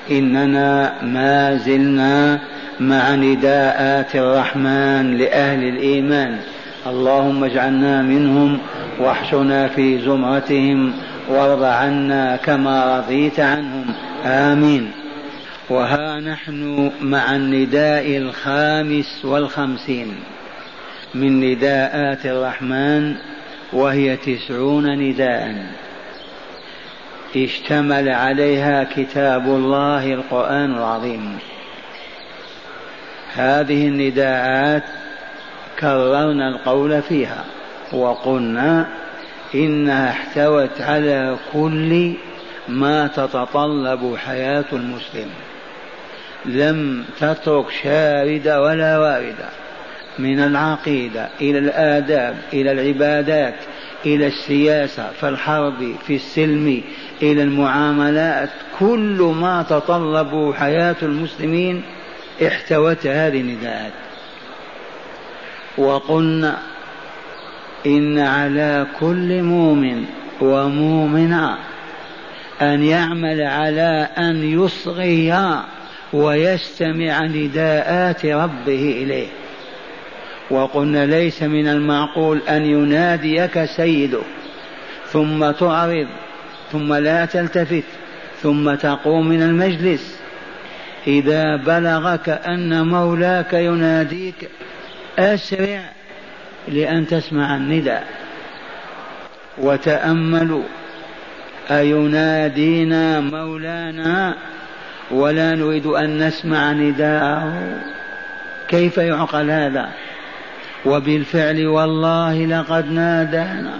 إننا ما زلنا مع نداءات الرحمن لأهل الإيمان. اللهم اجعلنا منهم واحشنا في زمرتهم وارض عنا كما رضيت عنهم، آمين. وها نحن مع النداء 55 من نداءات الرحمن، وهي 90 نداء اشتمل عليها كتاب الله القرآن العظيم. هذه النداءات كررنا القول فيها وقلنا إنها احتوت على كل ما تتطلب حياة المسلم، لم تترك شاردة ولا واردة، من العقيدة إلى الآداب إلى العبادات إلى السياسة في الحرب في السلم إلى المعاملات، كل ما تطلب حياة المسلمين احتوت هذه النداءات. وقلنا إن على كل مؤمن ومؤمنة أن يعمل على أن يصغي ويستمع نداءات ربه إليه. وقلنا ليس من المعقول أن يناديك سيدك ثم تعرض ثم لا تلتفت ثم تقوم من المجلس. إذا بلغك أن مولاك يناديك أسرع لأن تسمع النداء. وتأملوا، أينادينا مولانا ولا نريد أن نسمع نداءه؟ كيف يعقل هذا؟ وبالفعل والله لقد نادانا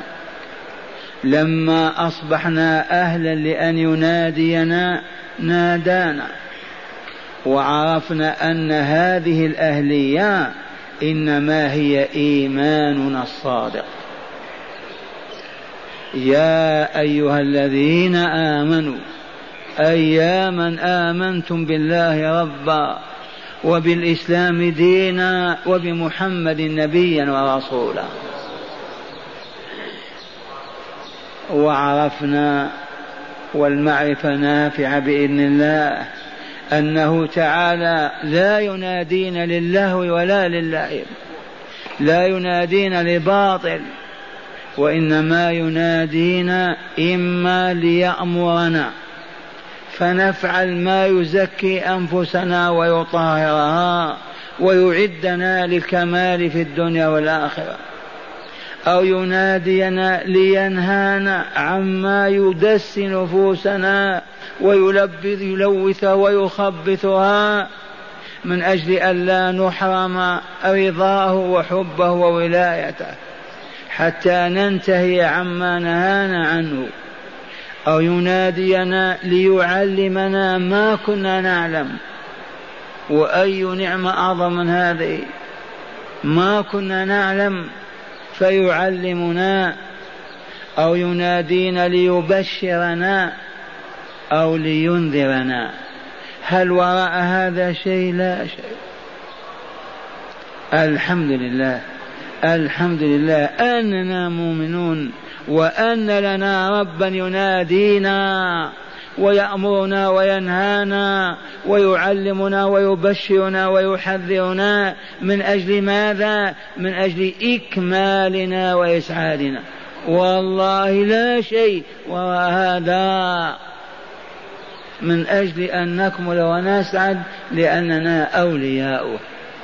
لما أصبحنا أهلا لأن ينادينا، نادانا وعرفنا أن هذه الأهلية إنما هي إيماننا الصادق. يا أيها الذين آمنوا، أي يا من آمنتم بالله ربا وبالإسلام دينا وبمحمد نبيا ورسولا. وعرفنا والمعرفة نافعة بإذن الله أنه تعالى لا ينادينا للهو ولا للعب، لا ينادينا لباطل، وإنما ينادينا إما ليأمرنا فنفعل ما يزكي أنفسنا ويطهرها ويعدنا للكمال في الدنيا والآخرة، أو ينادينا لينهانا عما يدس نفوسنا ويلوث ويخبثها من أجل أن لا نحرم رضاه وحبه وولايته حتى ننتهي عما نهانا عنه، أو ينادينا ليعلمنا ما كنا نعلم. وأي نعمة أعظم من هذه؟ ما كنا نعلم فيعلمنا، أو ينادينا ليبشرنا أو لينذرنا. هل وراء هذا شيء؟ لا شيء. الحمد لله، الحمد لله أننا مؤمنون وأن لنا ربا ينادينا ويأمرنا وينهانا ويعلمنا ويبشرنا ويحذرنا. من أجل ماذا؟ من أجل إكمالنا وإسعادنا. والله لا شيء وراء هذا، من أجل أن نكمل ونسعد لأننا أولياؤه.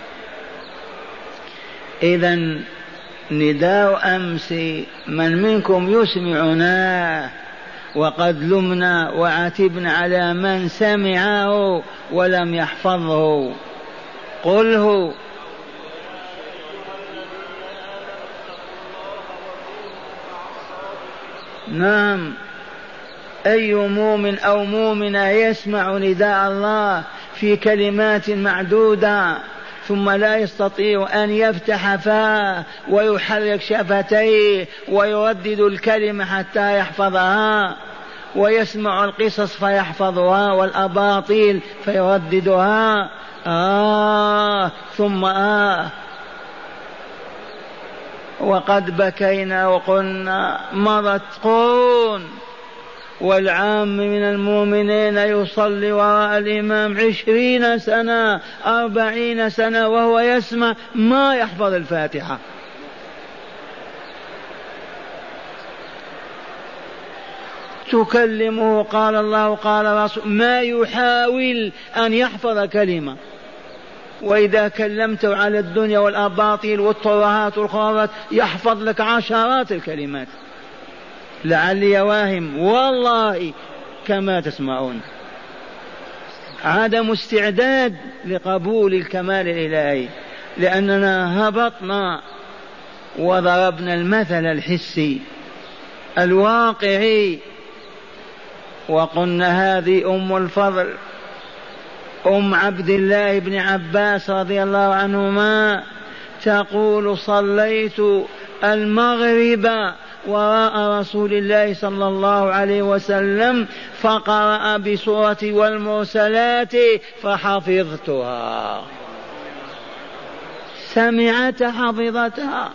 إذن نداء أمس من منكم يسمعنا؟ وقد لمنا وعتبنا على من سمعه ولم يحفظه. قله نعم. أي مؤمن أو مؤمنة يسمع نداء الله في كلمات معدودة ثم لا يستطيع أن يفتح فاه ويحرك شفتيه ويردد الكلمة حتى يحفظها، ويسمع القصص فيحفظها والأباطيل فيرددها؟ ثم وقد بكينا وقلنا مضت قرون والعام من المؤمنين يصلي وراء الإمام 20 سنة 40 سنة وهو يسمع ما يحفظ الفاتحة. تكلمه قال الله قال رسول ما يحاول أن يحفظ كلمة، وإذا كلمته على الدنيا والأباطيل والترهات والخرافات يحفظ لك عشرات الكلمات. لعلي واهم والله كما تسمعون. عدم استعداد لقبول الكمال الإلهي، لأننا هبطنا وضربنا المثل الحسي الواقعي، وقلنا هذه أم الفضل أم عبد الله بن عباس رضي الله عنهما تقول صليت المغرب وراء رسول الله صلى الله عليه وسلم فقرأ بسورة والمرسلات فحفظتها. سمعت حفظتها.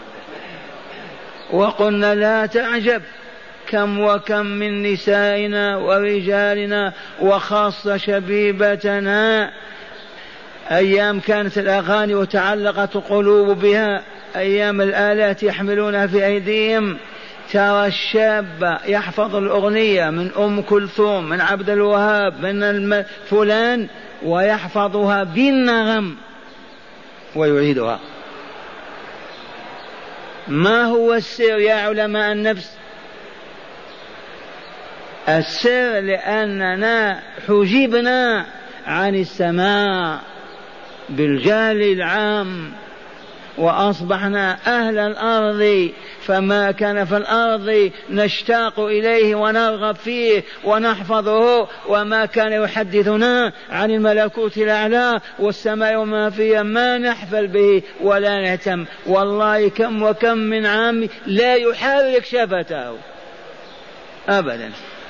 وقلنا لا تعجب كم وكم من نسائنا ورجالنا وخاصة شبيبتنا أيام كانت الأغاني وتعلقت القلوب بها، أيام الآلات يحملونها في أيديهم، ترى الشاب يحفظ الأغنية من أم كلثوم من عبد الوهاب من فلان ويحفظها بالنغم ويعيدها. ما هو السر يا علماء النفس؟ السر لأننا حجبنا عن السماع بالجهل العام وأصبحنا أهل الأرض، فما كان في الأرض نشتاق إليه ونرغب فيه ونحفظه، وما كان يحدثنا عن الملكوت الأعلى والسماء وما فيها ما نحفل به ولا نهتم. والله كم وكم من عام لا يحرك شفته أبدا.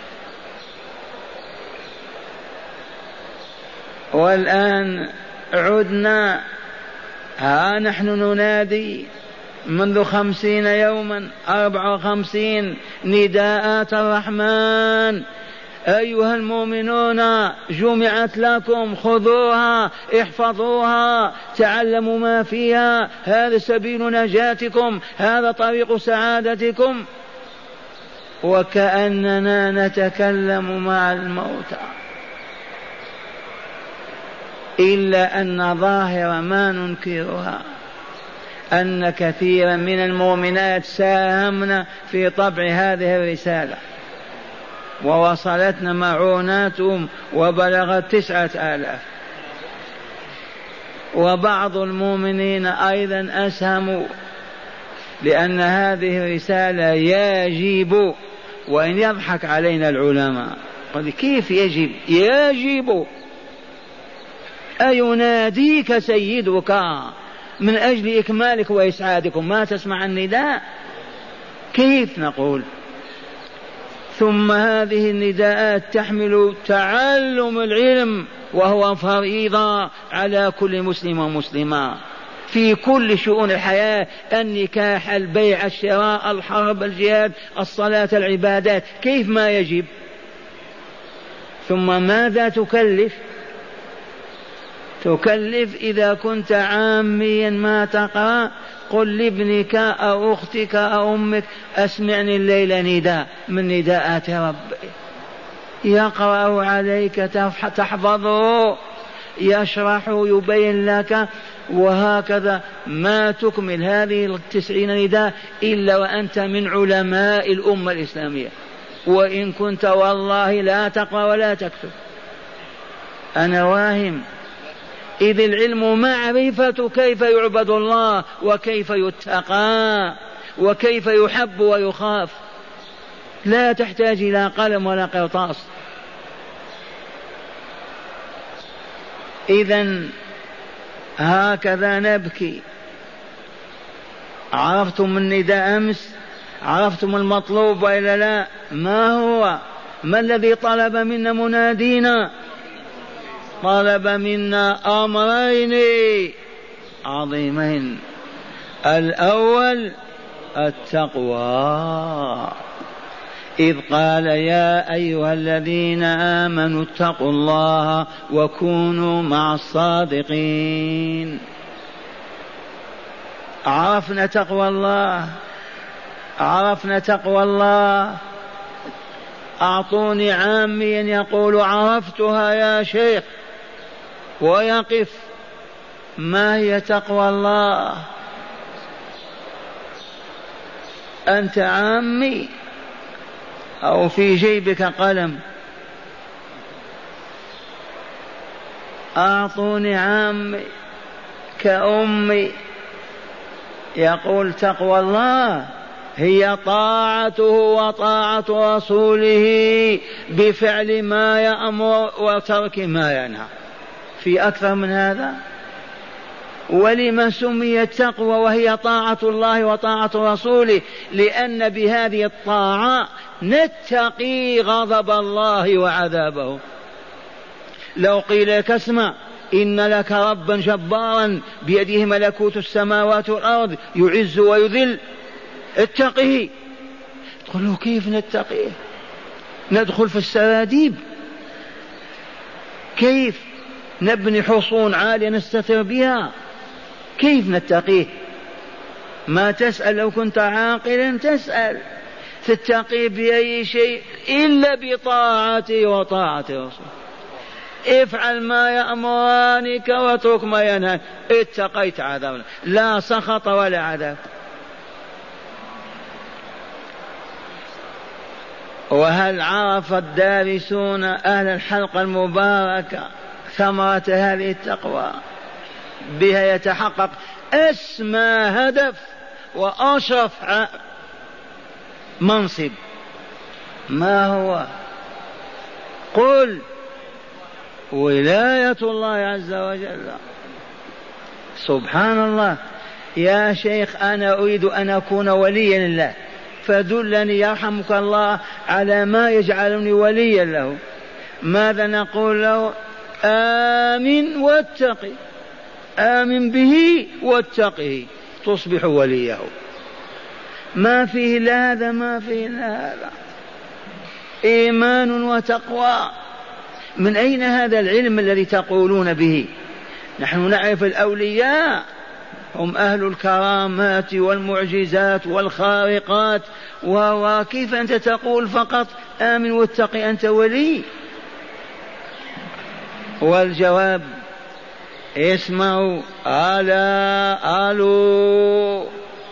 والآن عدنا ها نحن ننادي منذ 50 يوما 54 نداءات الرحمن: أيها المؤمنون جمعت لكم خذوها احفظوها تعلموا ما فيها، هذا سبيل نجاتكم، هذا طريق سعادتكم. وكأننا نتكلم مع الموتى، إلا أن ظاهر ما ننكرها أن كثيرا من المؤمنات ساهمنا في طبع هذه الرسالة ووصلتنا معوناتهم وبلغت 9000. وبعض المؤمنين أيضا أسهموا، لأن هذه الرسالة يجب، وإن يضحك علينا العلماء كيف يجب؟ يجب. أيناديك سيدك من أجل إكمالك وإسعادكم ما تسمع النداء؟ كيف نقول؟ ثم هذه النداءات تحمل تعلم العلم، وهو فريضة على كل مسلم ومسلمة في كل شؤون الحياة: النكاح، البيع، الشراء، الحرب، الجهاد، الصلاة، العبادات. كيف ما يجب؟ ثم ماذا تكلف؟ تكلف إذا كنت عاميا ما تقرأ قل لابنك أو أختك أو أمك أسمعني الليلة نداء من نداءات ربي، يقرأ عليك تحفظه، يشرح يبين لك، وهكذا ما تكمل هذه 90 نداء إلا وأنت من علماء الأمة الإسلامية، وإن كنت والله لا تقرأ ولا تكتب. أنا واهم. إذ العلم معرفة كيف يعبد الله وكيف يتقى وكيف يحب ويخاف، لا تحتاج إلى قلم ولا قرطاس. إذن هكذا نبكي. عرفتم النداء أمس؟ عرفتم المطلوب وإلا لا؟ ما هو؟ ما الذي طلب منا منادينا؟ طلب منا أمرين عظيمين: الأول التقوى. إذ قال يا أيها الذين آمنوا اتقوا الله وكونوا مع الصادقين. عرفنا تقوى الله، عرفنا تقوى الله. أعطوني عاميا يقول عرفتها يا شيخ ويقف. ما هي تقوى الله؟ أنت عامي أو في جيبك قلم؟ أعطوني عامي كأمي يقول تقوى الله هي طاعته وطاعة رسوله بفعل ما يأمر وترك ما ينهى. في أكثر من هذا؟ ولما سميت تقوى وهي طاعة الله وطاعة رسوله؟ لأن بهذه الطاعة نتقي غضب الله وعذابه. لو قيل لك اسمع إن لك ربا جبارا بيده ملكوت السماوات والأرض يعز ويذل اتقه، تقول له كيف نتقيه؟ ندخل في السراديب؟ كيف نبني حصون عالية نستتر بها؟ كيف نتقيه؟ ما تسأل، لو كنت عاقلا تسأل تتقي بأي شيء إلا بطاعته وطاعة رسوله. افعل ما يأمرانك واترك ما ينهى، اتقيت عذابنا، لا سخط ولا عذاب. وهل عرف الدارسون أهل الحلقة المباركة ثمرة هذه التقوى؟ بها يتحقق أسمى هدف وأشرف منصب. ما هو؟ قل ولاية الله عز وجل. سبحان الله. يا شيخ أنا أريد أن أكون وليا لله، فدلني يرحمك الله على ما يجعلني وليا له. ماذا نقول له؟ آمن واتقي، آمن به واتقه تصبح وليه. ما فيه لا هذا ما فيه لا هذا. إيمان وتقوى. من أين هذا العلم الذي تقولون به؟ نحن نعرف الأولياء هم أهل الكرامات والمعجزات والخارقات، وكيف أنت تقول فقط آمن واتقي أنت ولي؟ والجواب اسمعوا ألا ألو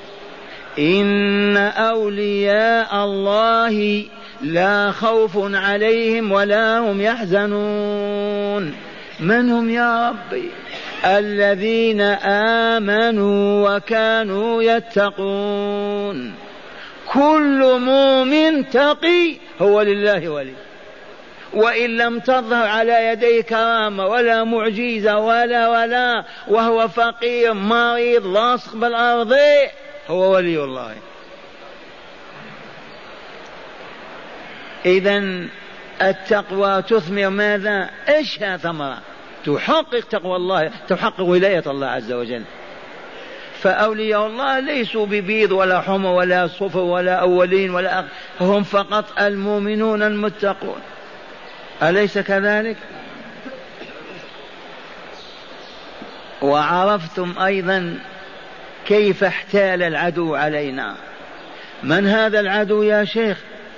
إن أولياء الله لا خوف عليهم ولا هم يحزنون. من هم يا ربي؟ الذين آمنوا وكانوا يتقون. كل مؤمن تقي هو لله ولي، وإن لم تظهر على يديه كرامة ولا معجزة ولا وهو فقير مريض لاصق بالأرض هو ولي الله. إذن التقوى تثمر ماذا؟ إيش ثمرة؟ تحقق تقوى الله، تحقق ولاية الله عز وجل. فأولياء الله ليسوا ببيض ولا حمر ولا صفر ولا أولين ولا هم فقط المؤمنون المتقون. أليس كذلك؟ وعرفتم أيضا كيف احتال العدو علينا. من هذا العدو يا شيخ؟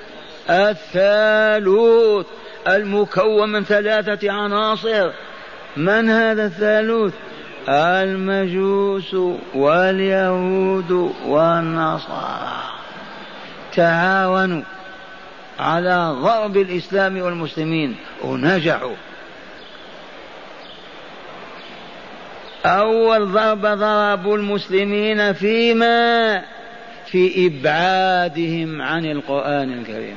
الثالوث المكون من 3 عناصر. من هذا الثالوث؟ المجوس واليهود والنصارى تعاونوا على ضرب الإسلام والمسلمين ونجحوا. أول ضربة ضربوا المسلمين في إبعادهم عن القرآن الكريم.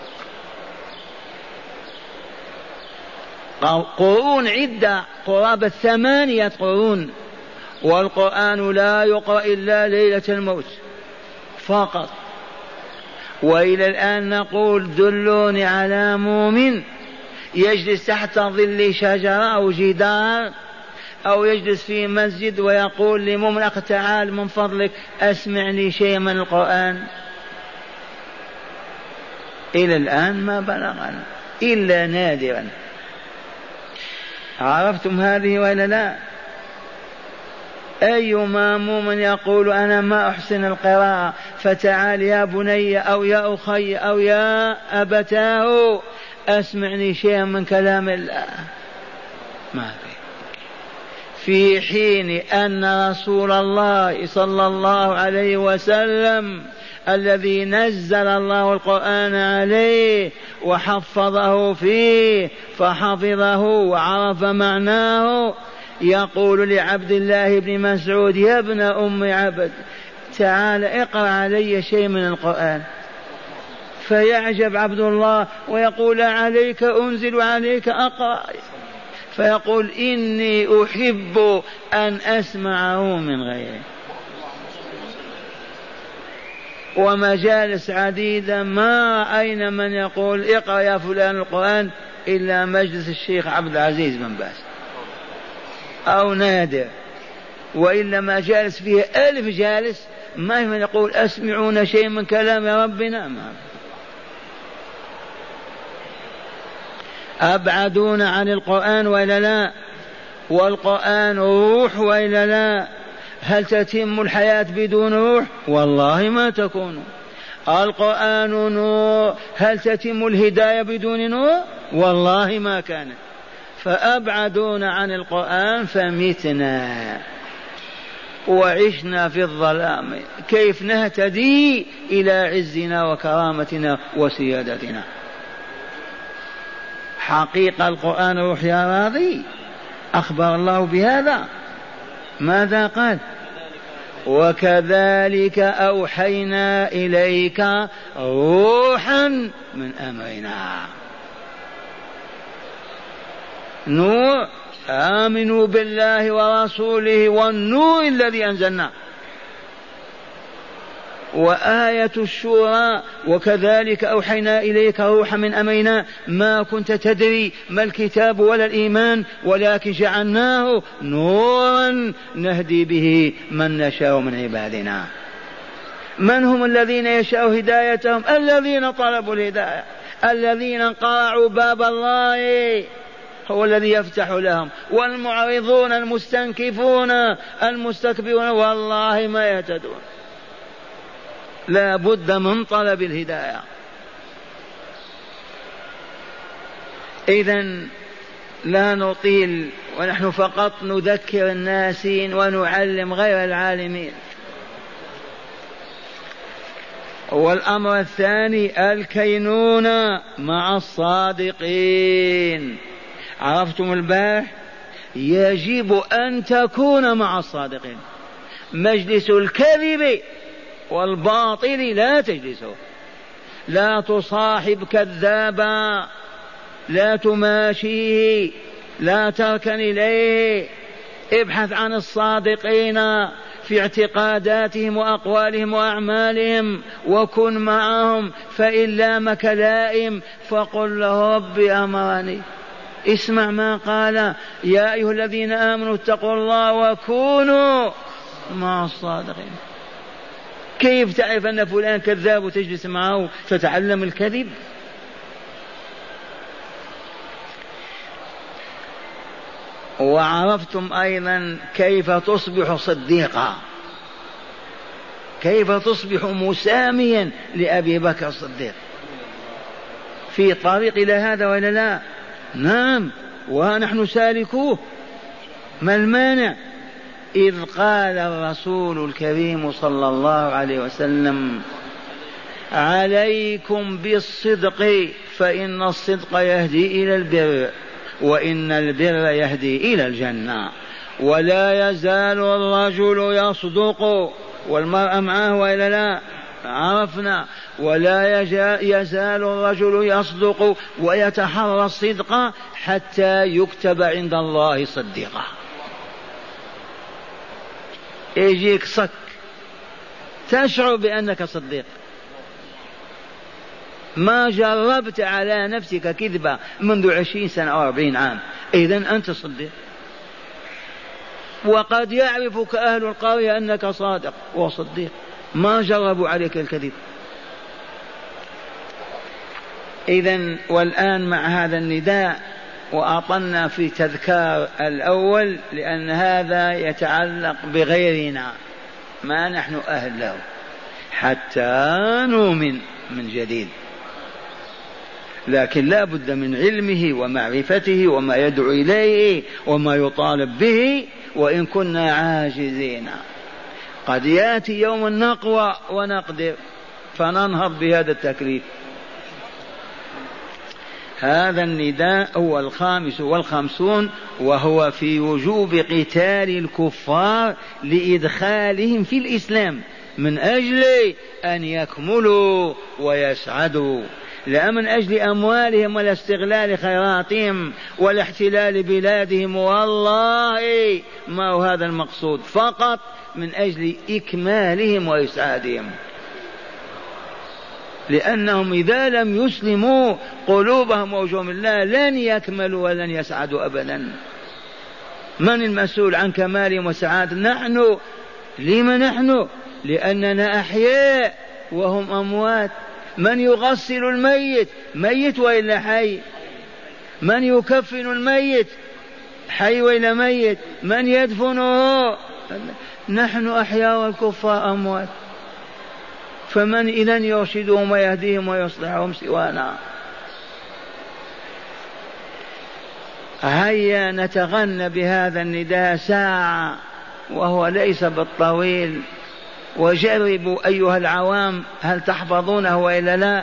قرون عدة، قرابة 8 قرون، والقرآن لا يقرأ إلا ليلة الموت فقط. وإلى الآن نقول دلوني على مؤمن يجلس تحت ظل شجرة أو جدار أو يجلس في مسجد ويقول لمؤمن أخ تعال من فضلك أسمعني شيء من القرآن. إلى الآن ما بلغنا إلا نادرا. عرفتم هذه ولا لا؟ أي ماموم يقول أنا ما أحسن القراءة فتعال يا بني أو يا أخي أو يا أبتاه أسمعني شيئا من كلام الله، ما في حين أن رسول الله صلى الله عليه وسلم الذي نزل الله القرآن عليه وحفظه فيه فحفظه وعرف معناه يقول لعبد الله بن مسعود يا ابن أم عبد تعال اقرأ علي شيء من القرآن، فيعجب عبد الله ويقول عليك أنزل عليك أقرأ، فيقول إني أحب أن أسمعه من غيره. ومجالس عديدة ما أين من يقول اقرأ يا فلان القرآن إلا مجلس الشيخ عبد العزيز بن باز أو نادر، وإلا مجالس فيها 1000 جالس ما من يقول أسمعون شيء من كلام ربنا. ما أبعدون عن القرآن وإلا لا؟ والقرآن روح وإلا لا؟ هل تتم الحياة بدون روح؟ والله ما تكون. القرآن نور، هل تتم الهداية بدون نور؟ والله ما كانت. فأبعدون عن القرآن فمتنا وعشنا في الظلام، كيف نهتدي إلى عزنا وكرامتنا وسيادتنا؟ حقيقة القرآن روح يا راضي، أخبر الله بهذا. ماذا قال؟ وكذلك أوحينا إليك روحا من أمرنا. نور، آمنوا بالله ورسوله والنور الذي أنزلنا. وآية الشورى وكذلك أوحينا إليك روحا من أمرنا ما كنت تدري ما الكتاب ولا الإيمان ولكن جعلناه نورا نهدي به من نشاء من عبادنا. من هم الذين يشاء هدايتهم؟ الذين طلبوا الهداية، الذين قرعوا باب الله هو الذي يفتح لهم، والمعرضون المستنكفون المستكبرون والله ما يهتدون. لا بد من طلب الهداية. إذن لا نطيل ونحن فقط نذكر الناسين ونعلم غير العالمين. والأمر الثاني الكينونة مع الصادقين. عرفتم البارح؟ يجب أن تكون مع الصادقين. مجلس الكذب والباطل لا تجلسه، لا تصاحب كذابا، لا تماشيه، لا تركن إليه. ابحث عن الصادقين في اعتقاداتهم وأقوالهم وأعمالهم وكن معهم، فإن لامك لائم فقل له ربي أمرني. اسمع ما قال يا أيها الذين آمنوا اتقوا الله وكونوا مع الصادقين. كيف تعرف أن فلان كذاب وتجلس معه تتعلم الكذب؟ وعرفتم أيضا كيف تصبح صديقا، كيف تصبح مساميا لأبي بكر الصديق في طريق إلى هذا ولا لا؟ نعم، ونحن سالكوه. ما المانع؟ إذ قال الرسول الكريم صلى الله عليه وسلم عليكم بالصدق فإن الصدق يهدي إلى البر وإن البر يهدي إلى الجنة. ولا يزال الرجل يصدق والمرأة معه وإلا لا؟ عرفنا. ولا يزال الرجل يصدق ويتحرى الصدق حتى يكتب عند الله صديقا. يجيك صك تشعر بأنك صديق، ما جربت على نفسك كذبة منذ 20 سنة أو 40 عام، إذن أنت صديق. وقد يعرفك أهل القرية أنك صادق وصديق، ما جربوا عليك الكذب. إذن والآن مع هذا النداء، وأطلنا في تذكار الأول لأن هذا يتعلق بغيرنا ما نحن أهل له حتى نؤمن من جديد، لكن لا بد من علمه ومعرفته وما يدعو إليه وما يطالب به، وإن كنا عاجزين قد يأتي يوم النقوى ونقدر فننهض بهذا التكليف. هذا النداء هو 55 وهو في وجوب قتال الكفار لإدخالهم في الإسلام من أجل أن يكملوا ويسعدوا، لا من أجل أموالهم ولا استغلال خيراتهم ولا احتلال بلادهم، والله ما هو هذا المقصود، فقط من أجل إكمالهم وإسعادهم، لأنهم إذا لم يسلموا قلوبهم ووجوههم الله لن يكملوا ولن يسعدوا أبدا. من المسؤول عن كمالهم وسعادة؟ نحن. لما نحن؟ لأننا أحياء وهم أموات. من يغسل الميت؟ ميت وإلا حي؟ من يكفن الميت؟ حي وإلا ميت؟ من يدفنه؟ نحن أحياء والكفار أموات، فمن إذن يرشدهم ويهديهم ويصلحهم سوانا؟ هيا نتغنى بهذا النداء ساعة وهو ليس بالطويل، وجربوا أيها العوام هل تحفظونه وإلا لا؟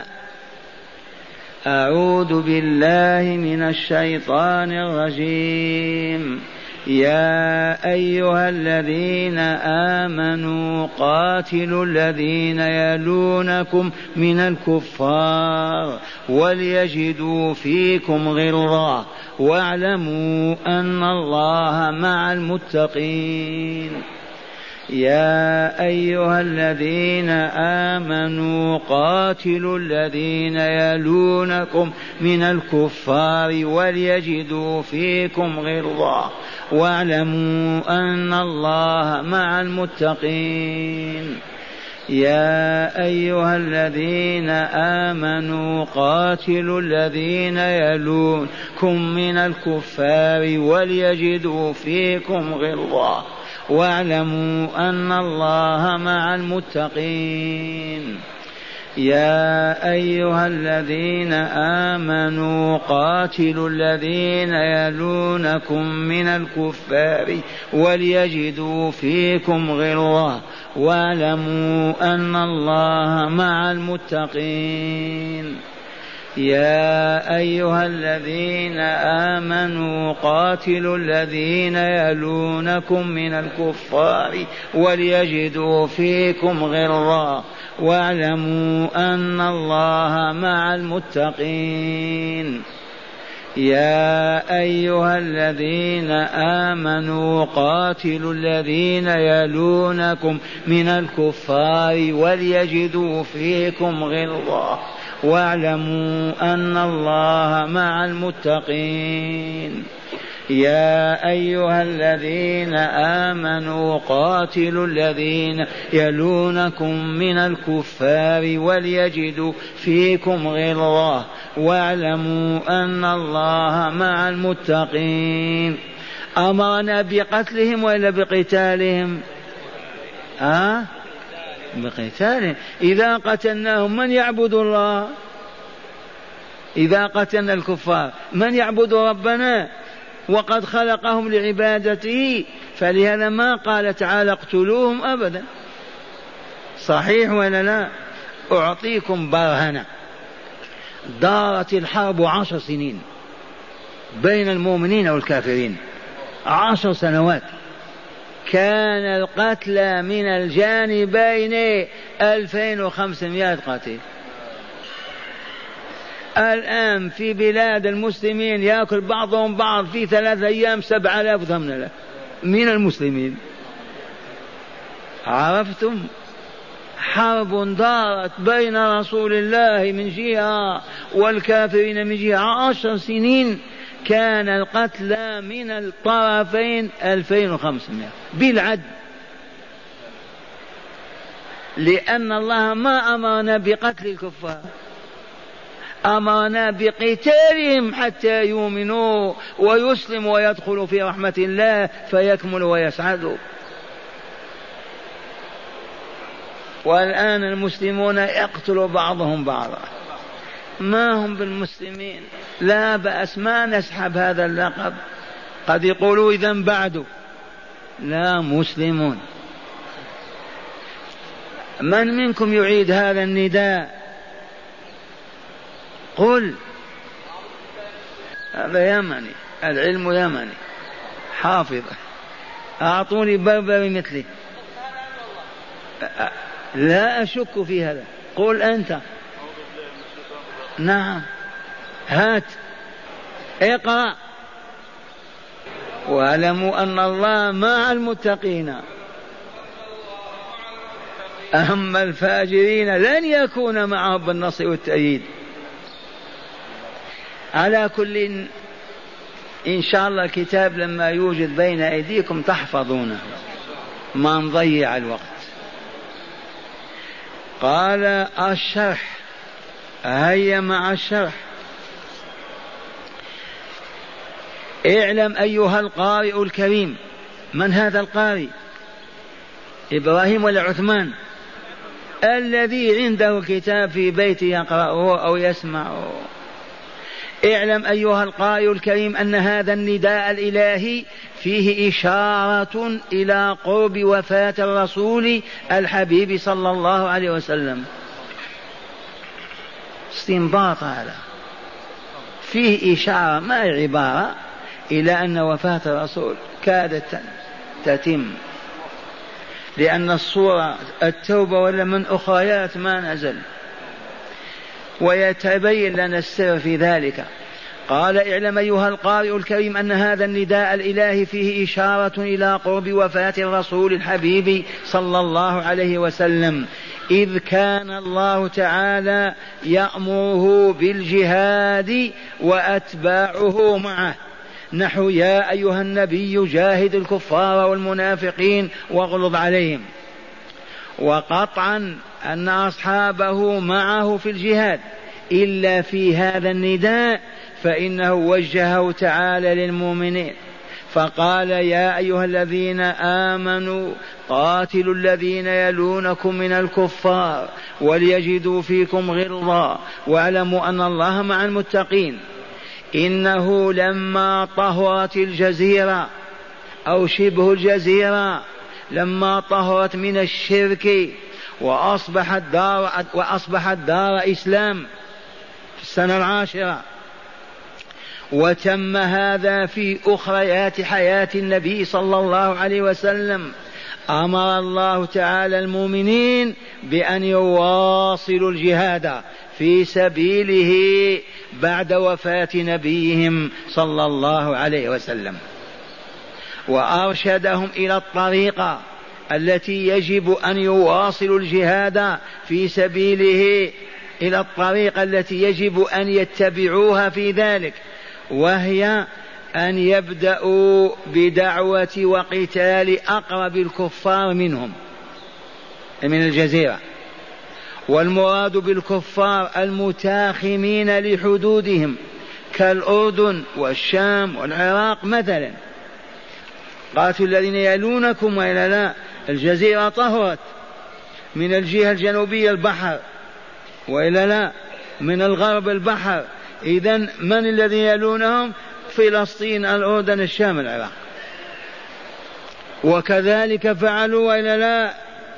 أعوذ بالله من الشيطان الرجيم. يا أيها الذين آمنوا قاتلوا الذين يلونكم من الكفار وليجدوا فيكم غلظة واعلموا أن الله مع المتقين. يا أيها الذين آمنوا قاتلوا الذين يلونكم من الكفار وليجدوا فيكم غلظة واعلموا أن الله مع المتقين. يا أيها الذين آمنوا قاتلوا الذين يلونكم من الكفار وليجدوا فيكم غلظة واعلموا أن الله مع المتقين. يا أيها الذين آمنوا قاتلوا الذين يلونكم من الكفار وليجدوا فيكم غلظة واعلموا أن الله مع المتقين. يا أيها الذين آمنوا قاتلوا الذين يلونكم من الكفار وليجدوا فيكم غلظة واعلموا أن الله مع المتقين. يا أيها الذين آمنوا قاتلوا الذين يلونكم من الكفار وليجدوا فيكم غلظة واعلموا أن الله مع المتقين. يا أيها الذين آمنوا قاتلوا الذين يلونكم من الكفار وليجدوا فيكم غلظة واعلموا أن الله مع المتقين. أمرنا بقتلهم وإلا بقتالهم؟ بقتالهم. إذا قتلناهم من يعبد الله؟ إذا قتلنا الكفار من يعبد ربنا؟ وقد خلقهم لعبادته، فلهذا ما قال تعالى اقتلوهم أبدا. صحيح ولا لا؟ أعطيكم برهنة. دارت الحرب 10 سنين بين المؤمنين والكافرين، 10 سنوات. كان القتلى من الجانبين 2500 قتيل. الآن في بلاد المسلمين يأكل بعضهم بعض في 3 أيام 7000 و8000 من المسلمين. عرفتم؟ حرب دارت بين رسول الله من جهة والكافرين من جهة 10 سنين. كان القتلى من الطرفين 2500 بالعد، لأن الله ما أمرنا بقتل الكفار، أمرنا بقتالهم حتى يؤمنوا ويسلموا ويدخلوا في رحمة الله فيكملوا ويسعدوا. والآن المسلمون يقتل بعضهم بعضا، ما هم بالمسلمين. لا بأس، ما نسحب هذا اللقب. قد يقولوا إذن بعد، لا، مسلمون. من منكم يعيد هذا النداء؟ قل. هذا يمني، العلم يمني، حافظ. أعطوني بربري مثلي، لا أشك في هذا. قل أنت. نعم، هات اقرأ. واعلموا أن الله مع المتقين، أما الفاجرين لن يكون معهم بالنصر والتأييد. على كل إن شاء الله الكتاب لما يوجد بين أيديكم تحفظونه، ما نضيع الوقت. قال الشرح، هيا مع الشرح. اعلم أيها القارئ الكريم. من هذا القارئ؟ إبراهيم ولا عثمان؟ الذي عنده كتاب في بيته يقرأه أو يسمعه. اعلم أيها القارئ الكريم أن هذا النداء الإلهي فيه إشارة إلى قرب وفاة الرسول الحبيب صلى الله عليه وسلم. استنباط هذا، فيه إشارة ما عبارة إلى أن وفاة الرسول كادت تتم، لأن الصورة التوبة ولا من أخريات ما نزل، ويتبين لنا السر في ذلك. قال اعلم أيها القارئ الكريم أن هذا النداء الإلهي فيه إشارة إلى قرب وفاة الرسول الحبيب صلى الله عليه وسلم، إذ كان الله تعالى يأمره بالجهاد وأتباعه معه، نحو يا أيها النبي جاهد الكفار والمنافقين واغلظ عليهم. وقطعا أن أصحابه معه في الجهاد، إلا في هذا النداء فإنه وجهه تعالى للمؤمنين فقال يا أيها الذين آمنوا قاتلوا الذين يلونكم من الكفار وليجدوا فيكم غلظة واعلموا أن الله مع المتقين. إنه لما طهرت الجزيرة أو شبه الجزيرة، لما طهرت من الشرك وأصبحت دار إسلام في السنة 10، وتم هذا في أخريات حياة النبي صلى الله عليه وسلم، أمر الله تعالى المؤمنين بأن يواصلوا الجهاد في سبيله بعد وفاة نبيهم صلى الله عليه وسلم، وأرشدهم إلى الطريقة التي يجب أن يواصلوا الجهاد في سبيله، إلى الطريقة التي يجب أن يتبعوها في ذلك، وهي أن يبدأوا بدعوة وقتال أقرب الكفار منهم من الجزيرة. والمراد بالكفار المتاخمين لحدودهم كالأردن والشام والعراق مثلا. قاتلوا الذين يلونكم وإلا لا، الجزيرة طهرت من الجهة الجنوبية البحر وإلا لا، من الغرب البحر. إذن من الذين يلونهم؟ فلسطين، الأردن، الشام، العراق. وكذلك فعلوا وإلا لا.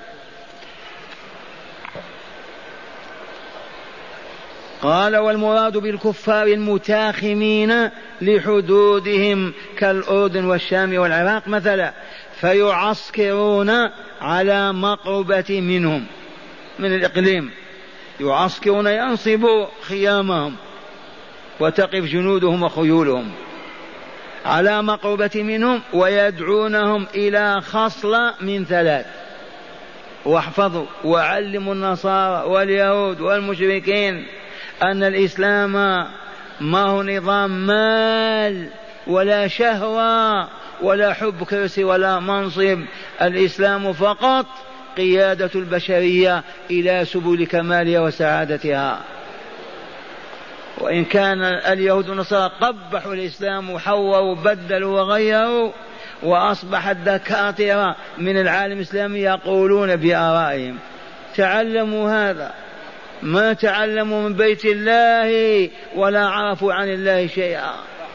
قال والمراد بالكفار المتاخمين لحدودهم كالأردن والشام والعراق مثلا، فيعسكرون على مقربة منهم من الإقليم، يعسكرون ينصبوا خيامهم وتقف جنودهم وخيولهم على مقربة منهم، ويدعونهم إلى خصلة من 3. واحفظوا وعلموا النصارى واليهود والمشركين أن الإسلام ما هو نظام مال ولا شهوة ولا حب كرسي ولا منصب. الإسلام فقط قيادة البشرية إلى سبل كمالها وسعادتها. وإن كان اليهود والنصارى قبحوا الإسلام وحوروا وبدلوا وغيروا، وأصبح الدكاترة من العالم الإسلامي يقولون بآرائهم. تعلموا هذا، ما تعلموا من بيت الله ولا عرفوا عن الله شيئا.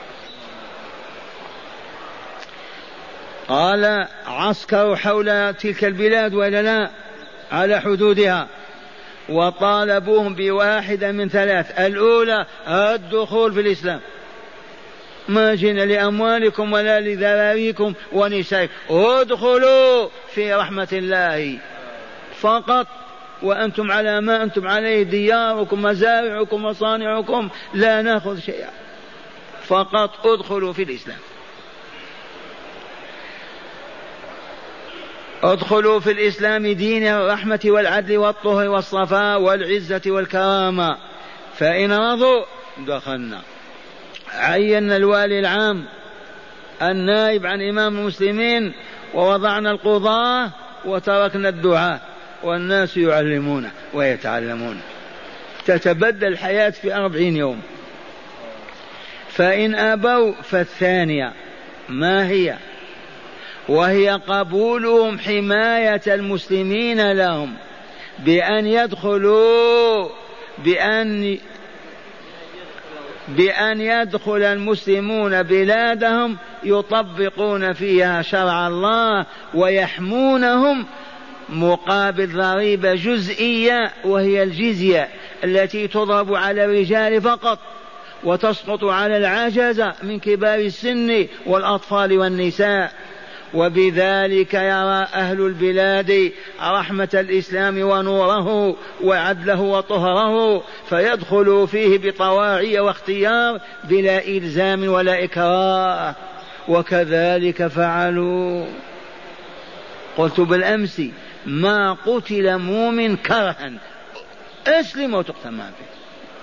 قال عسكروا حول تلك البلاد ولا لا، على حدودها، وطالبوهم بواحدة من ثلاث: الأولى الدخول في الإسلام، ما جئنا لأموالكم ولا لذراريكم ونسائكم، ادخلوا في رحمة الله فقط، وأنتم على ما أنتم عليه، دياركم مزارعكم مصانعكم لا نأخذ شيئا، فقط ادخلوا في الإسلام. ادخلوا في الإسلام دين الرحمة والعدل والطهر والصفاء والعزة والكرامة، فإن رضوا دخلنا. عينا الوالي العام النائب عن إمام المسلمين، ووضعنا القضاة وتركنا الدعاة، والناس يعلمون ويتعلمون. تتبدل الحياة في 40 يوم. فإن أبوا فالثانية ما هي؟ وهي قبولهم حماية المسلمين لهم بأن يدخلوا بأن يدخل المسلمون بلادهم يطبقون فيها شرع الله ويحمونهم مقابل ضريبة جزئية، وهي الجزية التي تضرب على الرجال فقط وتسقط على العجزة من كبار السن والأطفال والنساء. وبذلك يرى أهل البلاد رحمة الإسلام ونوره وعدله وطهره، فيدخلوا فيه بطواعية واختيار بلا إلزام ولا إكراه، وكذلك فعلوا. قلت بالأمس: ما قتل مؤمن كرها، أسلم وتقتل ما فيه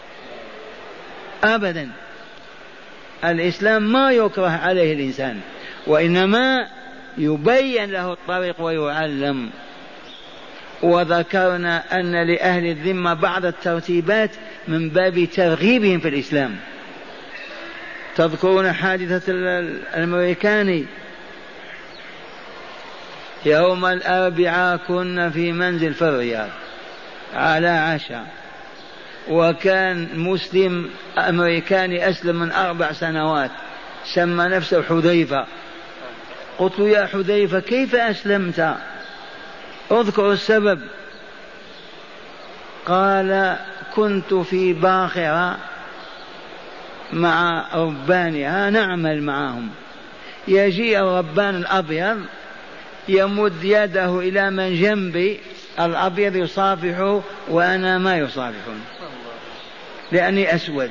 أبدا. الإسلام ما يكره عليه الإنسان، وإنما يبين له الطريق ويعلم. وذكرنا أن لأهل الذمة بعض الترتيبات من باب ترغيبهم في الإسلام. تذكرون حادثة الأمريكاني يوم الأربعاء، كنا في منزل في الرياض على عشاء، وكان مسلم أمريكاني أسلم من 4 سنوات، سمى نفسه حذيفة. قلت: يا حذيفة كيف أسلمت؟ اذكر السبب. قال: كنت في باخرة مع ربانها نعمل معهم، يجيء الربان الأبيض يمد يده إلى من جنبي الأبيض يصافحه وأنا ما يصافحون لأني أسود.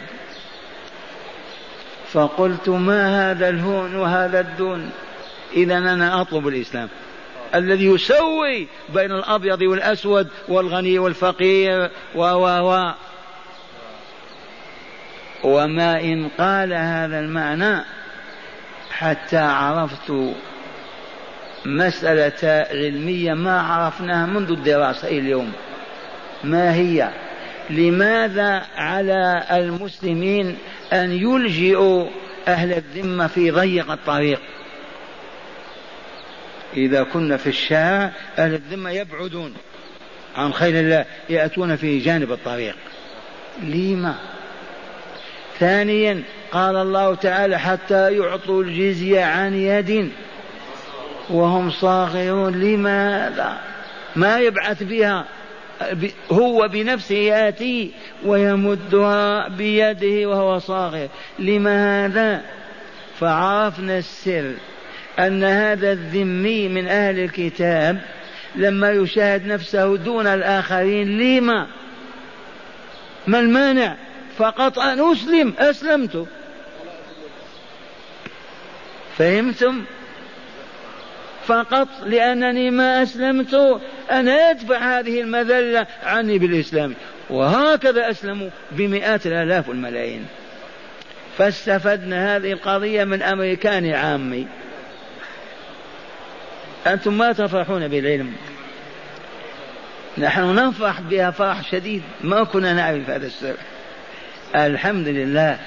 فقلت: ما هذا الهون وهذا الدون؟ إذا أنا أطلب الإسلام الذي يسوي بين الأبيض والأسود والغني والفقير وما إن قال هذا المعنى حتى عرفت مسألة علمية ما عرفناها منذ الدراسة اليوم. ما هي؟ لماذا على المسلمين أن يلجئوا أهل الذمة في ضيق الطريق؟ إذا كنا في الشارع أهل الذمة يبعدون عن خير الله، يأتون في جانب الطريق. لما؟ ثانيا قال الله تعالى: حتى يعطوا الجزية عن يد وهم صاغرون. لماذا ما يبعث بها هو بنفسه، يأتي ويمدها بيده وهو صاغر؟ لماذا؟ فعرفنا السر، أن هذا الذمي من أهل الكتاب لما يشاهد نفسه دون الآخرين، لما؟ ما المانع؟ فقط أن أسلم، أسلمت. فهمتم؟ فقط لأنني ما أسلمت أنا أدفع هذه المذلة عني بالإسلام. وهكذا أسلموا بمئات الآلاف والملايين. فاستفدنا هذه القضية من أمريكان عامي. أنتم ما تفرحون بالعلم، نحن نفرح بها فرح شديد، ما كنا نعرف هذا السر. الحمد لله.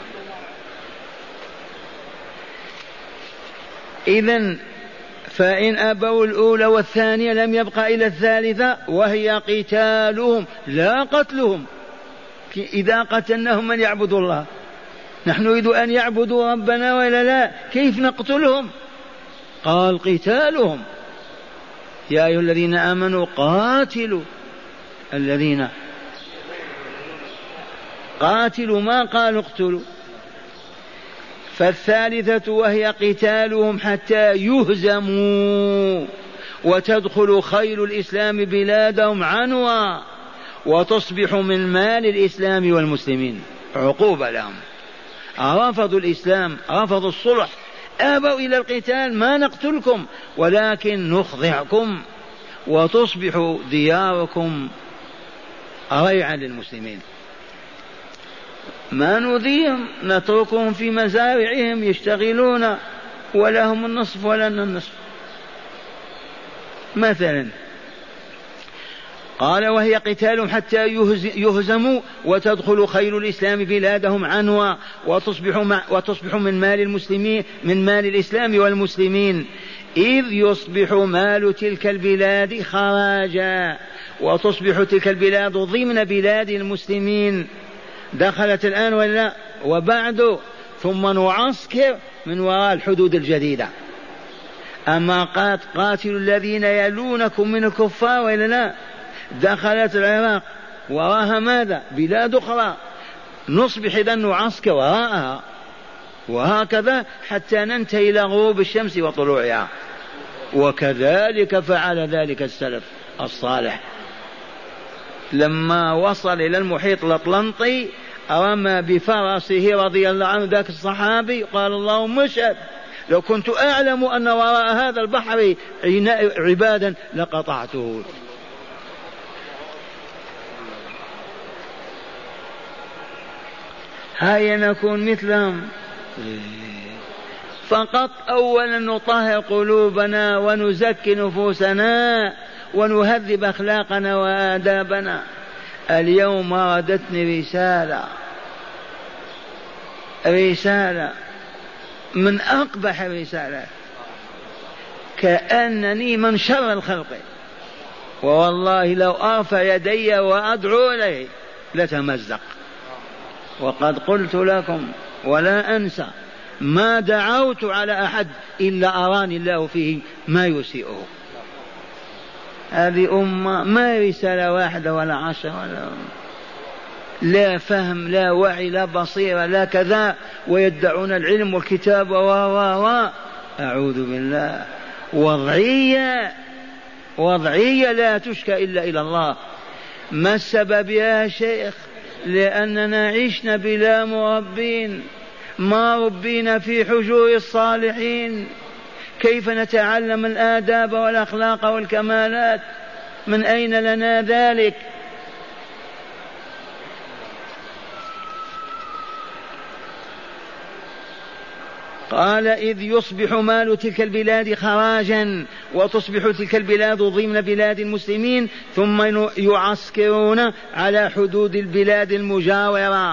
إذن فإن أبوا الأولى والثانية لم يبق إلا الثالثة وهي قتالهم لا قتلهم. إذا قتلناهم من يعبد الله؟ نحن نريد أن يعبدوا ربنا ولا لا؟ كيف نقتلهم؟ قال قتالهم. يا أيها الذين آمنوا قاتلوا الذين، قاتلوا ما قالوا اقتلوا. فالثالثة وهي قتالهم حتى يهزموا وتدخل خيل الإسلام بلادهم عنوا وتصبح من مال الإسلام والمسلمين. عقوبة لهم، رفضوا الإسلام، رفضوا الصلح، آبوا إلى القتال. ما نقتلكم ولكن نخضعكم وتصبح دياركم ريعا للمسلمين. ما نؤذيهم، نتركهم في مزارعهم يشتغلون ولهم النصف ولنا النصف مثلا. قال وهي قتالهم حتى يهزموا وتدخل خيل الإسلام بلادهم عنوا وتصبح من مال المسلمين، من مال الإسلام والمسلمين، إذ يصبح مال تلك البلاد خراجا وتصبح تلك البلاد ضمن بلاد المسلمين. دخلت الآن ولا وبعد، ثم نعسكر من وراء الحدود الجديدة. أما قاتلوا الذين يلونكم من الكفار ولا لا؟ دخلت العراق وراها ماذا؟ بلاد أخرى، نصبح إذا نعسكر وراءها، وهكذا حتى ننتهي إلى غروب الشمس وطلوعها. وكذلك فعل ذلك السلف الصالح. لما وصل إلى المحيط الأطلنطي رمى بفرسه رضي الله عنه ذاك الصحابي، قال اللهم اشهد لو كنت أعلم أن وراء هذا البحر عبادا لقطعته. هيا نكون مثلهم. فقط أولا نطهر قلوبنا ونزكي نفوسنا ونهذب أخلاقنا وآدابنا. اليوم وردتني رسالة من أقبح الرسالات، كأنني من شر الخلق، ووالله لو أرفع يدي وأدعو إليه لتمزق. وقد قلت لكم ولا أنسى ما دعوت على أحد إلا أراني الله فيه ما يسيئه. هذه أمة ما رسالة واحدة ولا 10 ولا لا فهم لا وعي لا بصيرة لا كذا، ويدعون العلم والكتاب أعوذ بالله. وضعية لا تشكى إلا إلى الله. ما السبب يا شيخ؟ لأننا عشنا بلا مربين، ما ربينا في حجور الصالحين. كيف نتعلم الآداب والأخلاق والكمالات؟ من أين لنا ذلك؟ قال إذ يصبح مال تلك البلاد خراجا وتصبح تلك البلاد ضمن بلاد المسلمين، ثم يعسكرون على حدود البلاد المجاورة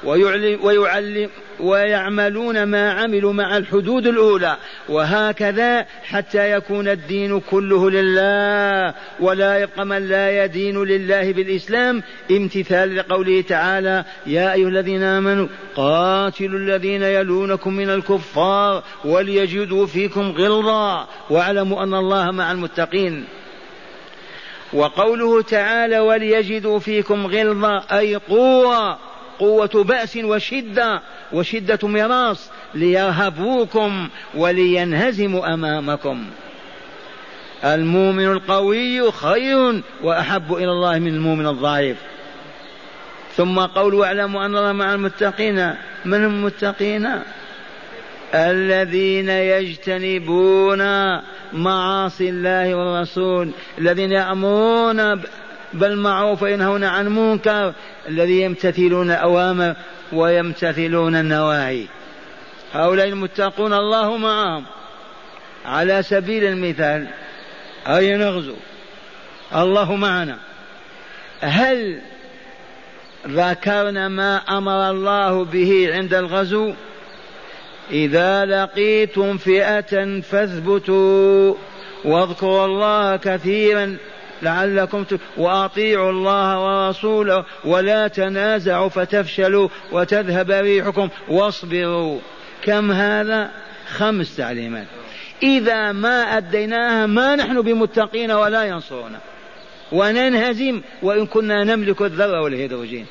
ويعملون ما عملوا مع الحدود الأولى، وهكذا حتى يكون الدين كله لله ولا يبقى من لا يدين لله بالإسلام، امتثال لقوله تعالى يا أيها الذين آمنوا قاتلوا الذين يلونكم من الكفار وليجدوا فيكم غلظة واعلموا أن الله مع المتقين. وقوله تعالى وليجدوا فيكم غلظة أي قوة بأس وشدة مراص، ليرهبوكم ولينهزموا أمامكم. المؤمن القوي خير وأحب إلى الله من المؤمن الضعيف. ثم قول واعلموا أن الله مع المتقين. من هم المتقين؟ الذين يجتنبون معاصي الله والرسول، الذين يأمرون بالمعروف وينهون عن المنكر، الذين يمتثلون الأوامر ويمتثلون النواهي. هؤلاء المتقون الله معهم. على سبيل المثال هيا نغزو، الله معنا. هل ذكرنا ما أمر الله به عند الغزو: إذا لقيتم فئة فاثبتوا واذكروا الله كثيرا لعلكم وأطيعوا الله ورسوله ولا تنازعوا فتفشلوا وتذهب ريحكم واصبروا. كم هذا؟ 5 تعليمات. إذا ما أديناها ما نحن بمتقين ولا ينصرنا، وننهزم وإن كنا نملك الذرة والهيدروجين.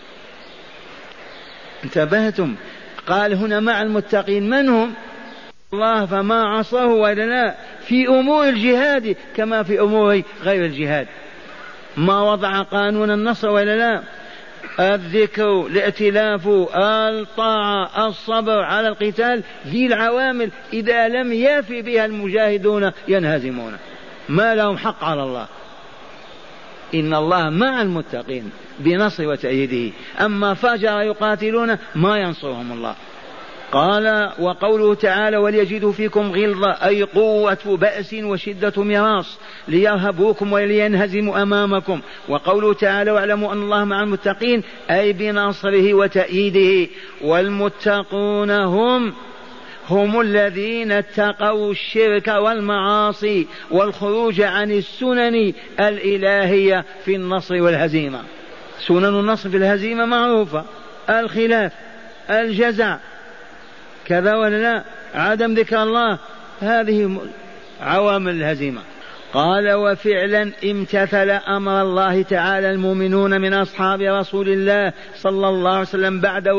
انتبهتم؟ قال هنا مع المتقين من هم؟ الله، فما عصاه ولا لا في أمور الجهاد كما في أمور غير الجهاد. ما وضع قانون النصر ولا لا؟ الذكر، الائتلاف، الطاعة، الصبر على القتال، ذي العوامل إذا لم يفي بها المجاهدون ينهزمون، ما لهم حق على الله. إن الله مع المتقين بنصر وتأييده، أما فجر يقاتلون ما ينصرهم الله. قال: وقوله تعالى: وليجدوا فيكم غلظة، أي قوة بأس وشدة مراص، ليرهبوكم ولينهزموا أمامكم. وقوله تعالى: واعلموا أن الله مع المتقين، أي بنصره وتأييده. والمتقون هم الذين اتقوا الشرك والمعاصي والخروج عن السنن الإلهية في النصر والهزيمة. سنن النصر في الهزيمة معروفة: الخلاف، الجزع، كذا ولا لا، عدم ذكر الله، هذه عوامل الهزيمة. قال: وفعلا امتثل أمر الله تعالى المؤمنون من أصحاب رسول الله صلى الله عليه وسلم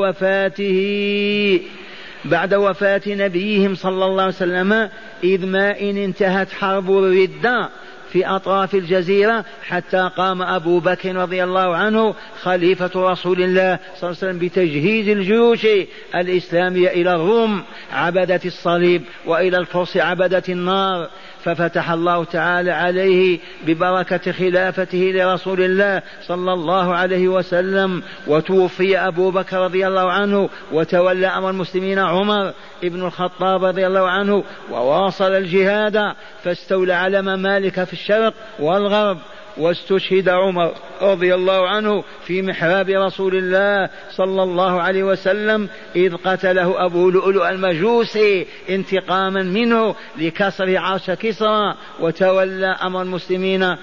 بعد وفاة نبيهم صلى الله عليه وسلم، إذ ما إن انتهت حرب الردة في أطراف الجزيرة حتى قام أبو بكر رضي الله عنه خليفة رسول الله صلى الله عليه وسلم بتجهيز الجيوش الإسلامية إلى الروم عبدة الصليب وإلى الفرس عبدة النار، ففتح الله تعالى عليه ببركة خلافته لرسول الله صلى الله عليه وسلم. وتوفي أبو بكر رضي الله عنه وتولى أمر المسلمين عمر ابن الخطاب رضي الله عنه، وواصل الجهاد فاستولى على ممالك في الشرق والغرب. واستشهد عمر رضي الله عنه في محراب رسول الله صلى الله عليه وسلم إذ قتله أبو لؤلؤ المجوسي انتقاما منه لكسر عرش كسرى. وتولى أمر المسلمين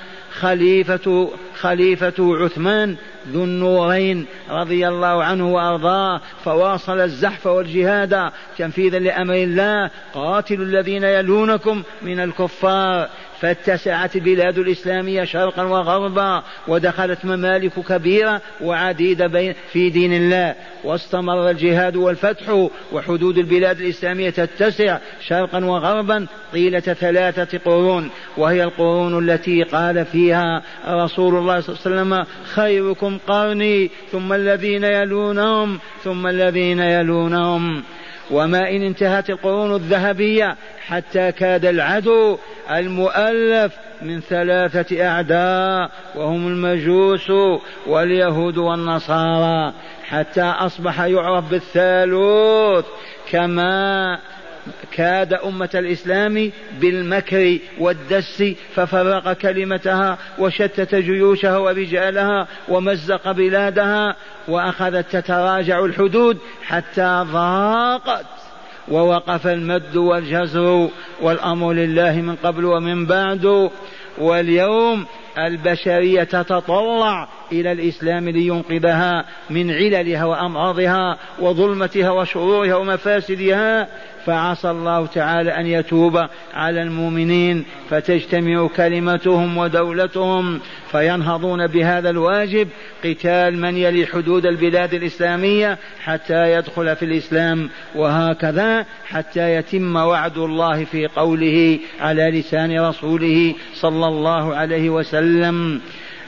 خليفة عثمان ذو النورين رضي الله عنه وأرضاه، فواصل الزحف والجهاد تنفيذا لأمر الله: قاتلوا الذين يلونكم من الكفار. فاتسعت البلاد الإسلامية شرقا وغربا، ودخلت ممالك كبيرة وعديدة في دين الله، واستمر الجهاد والفتح، وحدود البلاد الإسلامية تتسع شرقا وغربا طيلة 3 قرون، وهي القرون التي قال فيها رسول الله صلى الله عليه وسلم: خيركم قرني ثم الذين يلونهم ثم الذين يلونهم. وما إن انتهت القرون الذهبية حتى كاد العدو المؤلف من 3 أعداء وهم المجوس واليهود والنصارى، حتى أصبح يعرف بالثالوث، كما كاد أمة الإسلام بالمكر والدس ففرق كلمتها وشتت جيوشها ورجالها ومزق بلادها، وأخذت تتراجع الحدود حتى ضاقت ووقف المد والجزر، والأمر لله من قبل ومن بعد. واليوم البشرية تتطلع إلى الإسلام لينقذها من عللها وأمراضها وظلمتها وشرورها ومفاسدها، فعسى الله تعالى أن يتوب على المؤمنين فتجتمع كلمتهم ودولتهم فينهضون بهذا الواجب: قتال من يلي حدود البلاد الإسلامية حتى يدخل في الإسلام. وهكذا حتى يتم وعد الله في قوله على لسان رسوله صلى الله عليه وسلم: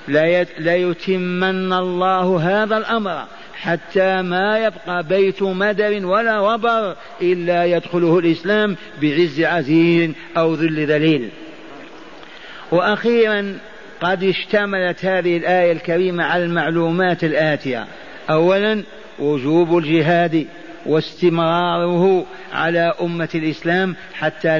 ليتمن الله هذا الأمر حتى ما يبقى بيت مدر ولا وبر إلا يدخله الإسلام بعز عزيز أو ذل ذليل. وأخيرا قد اشتملت هذه الآية الكريمة على المعلومات الآتية: أولا وجوب الجهاد واستمراره على أمة الإسلام حتى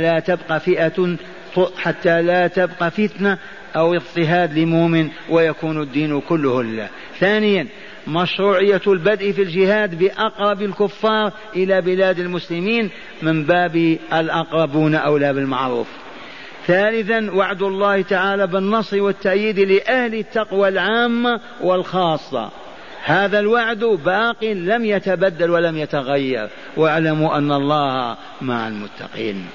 لا تبقى فتنة أو اضطهاد لمؤمن ويكون الدين كله لله. ثانيا مشروعية البدء في الجهاد بأقرب الكفار إلى بلاد المسلمين من باب الأقربون أولى بالمعروف. ثالثا وعد الله تعالى بالنصر والتأييد لأهل التقوى العامة والخاصة، هذا الوعد باق لم يتبدل ولم يتغير، واعلموا أن الله مع المتقين.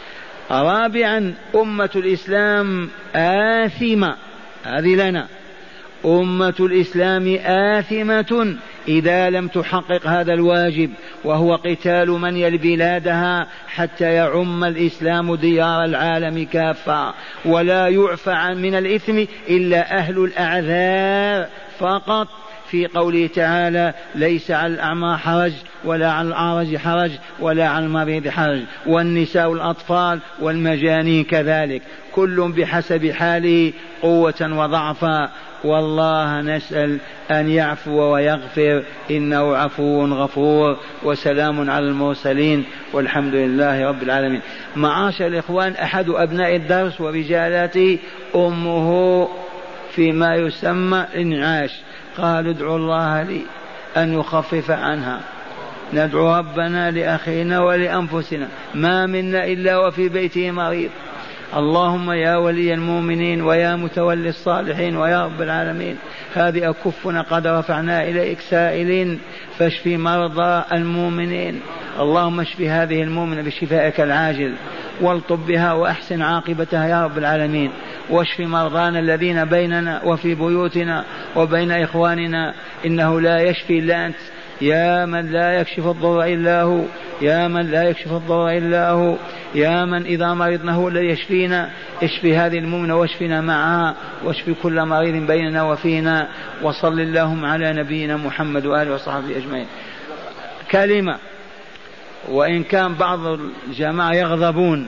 رابعا أمة الإسلام آثمة، هذه لنا، أمة الإسلام آثمة إذا لم تحقق هذا الواجب، وهو قتال من بلادها حتى يعم الإسلام ديار العالم كافة، ولا يعفى من الإثم إلا أهل الأعذار فقط، في قوله تعالى ليس على الأعمى حرج ولا على الأعرج حرج ولا على المريض حرج، والنساء والأطفال والمجانين كذلك، كل بحسب حاله قوة وضعفا، والله نسأل أن يعفو ويغفر إنه عفو غفور. وسلام على المرسلين والحمد لله رب العالمين. معاشر الإخوان، أحد أبناء الدرس ورجالاته أمه فيما يسمى إنعاش، قال ادعوا الله لي أن يخفف عنها، ندعو ربنا لأخينا ولأنفسنا، ما منا إلا وفي بيته مريض، اللهم يا ولي المؤمنين ويا متولي الصالحين ويا رب العالمين، هذه أكفنا قد رفعنا إليك سائلين فاشف مرضى المؤمنين، اللهم اشف هذه المؤمنة بشفائك العاجل والطب بها وأحسن عاقبتها يا رب العالمين، واشف مرضانا الذين بيننا وفي بيوتنا وبين إخواننا، إنه لا يشفي إلا أنت، يا من لا يكشف الضر إلا هو، يا من لا يكشف الضر إلا هو، يا من إذا مرضنا هو الذي يشفينا، اشف هذه المؤمنة واشفنا معها، واشف كل مريض بيننا وفينا، وصل اللهم على نبينا محمد وآله وصحبه أجمعين. كلمة، وإن كان بعض الجماعة يغضبون،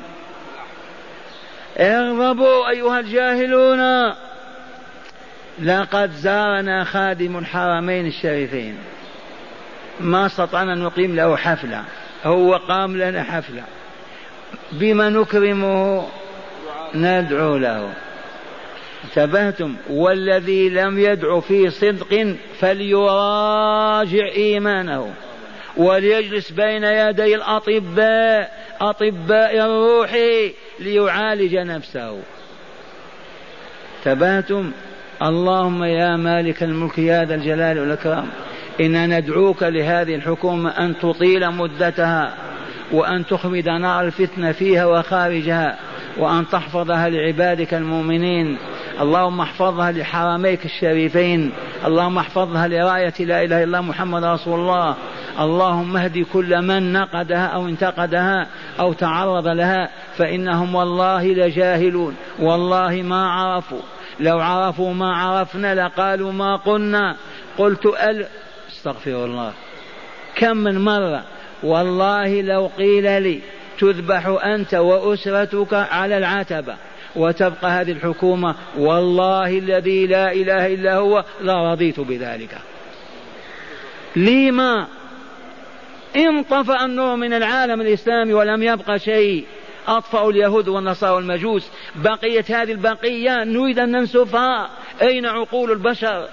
اغضبوا أيها الجاهلون، لقد زارنا خادم الحرمين الشريفين ما استطعنا نقيم له حفلة، هو قام لنا حفلة، بما نكرمه؟ ندعو له. انتبهتم؟ والذي لم يدعو في صدق فليراجع إيمانه وليجلس بين يدي الأطباء، أطباء الروح، ليعالج نفسه. انتبهتم؟ اللهم يا مالك الملك يا ذا الجلال والإكرام، إننا ندعوك لهذه الحكومة أن تطيل مدتها، وأن تخمد نار الفتنة فيها وخارجها، وأن تحفظها لعبادك المؤمنين، اللهم احفظها لحرميك الشريفين، اللهم احفظها لراية لا إله إلا الله محمد رسول الله، اللهم اهد كل من نقدها أو انتقدها أو تعرض لها، فإنهم والله لجاهلون، والله ما عرفوا، لو عرفوا ما عرفنا لقالوا ما قلنا، قلت استغفر الله كم من مرة، والله لو قيل لي تذبح أنت وأسرتك على العتبة وتبقى هذه الحكومة، والله الذي لا إله إلا هو لا رضيت بذلك. لما انطفأ النور من العالم الإسلامي ولم يبقى شيء، أطفأوا اليهود والنصارى والمجوس، بقية هذه البقية نريد أن ننسفها، أين عقول البشر؟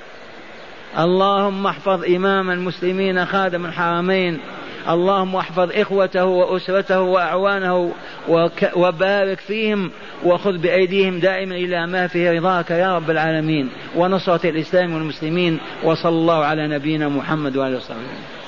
اللهم احفظ إمام المسلمين خادم الحرمين، اللهم احفظ إخوته وأسرته وأعوانه وبارك فيهم، وخذ بأيديهم دائما إلى ما فيه رضاك يا رب العالمين ونصرة الإسلام والمسلمين. وصلى الله على نبينا محمد وعلى آله وصحبه.